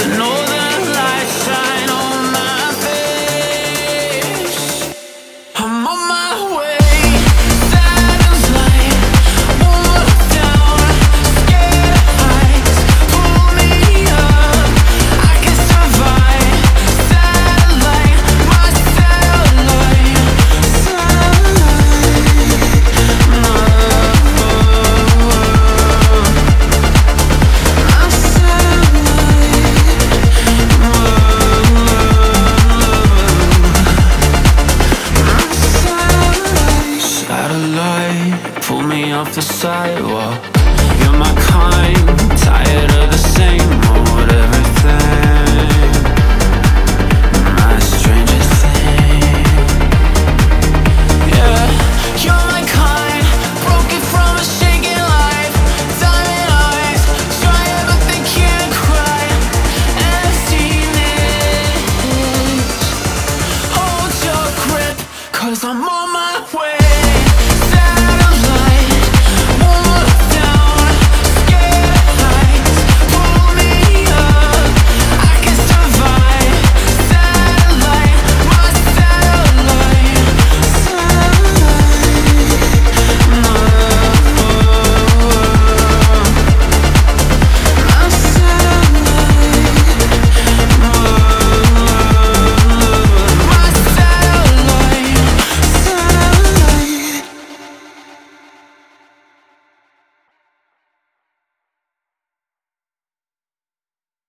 Northern lights shine on my face. I'm on my way. Saturn's light won't look down. Scared of heights, pull me up. I can survive. Satellite, my satellite. Satellite, pull me off the sidewalk.